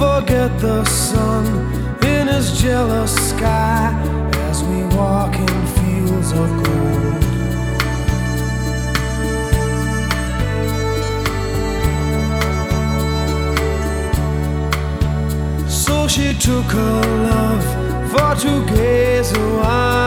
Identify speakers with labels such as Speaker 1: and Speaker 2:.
Speaker 1: forget the sun in his jealous sky as we walk in fields of gold. So she took her love for to gaze a while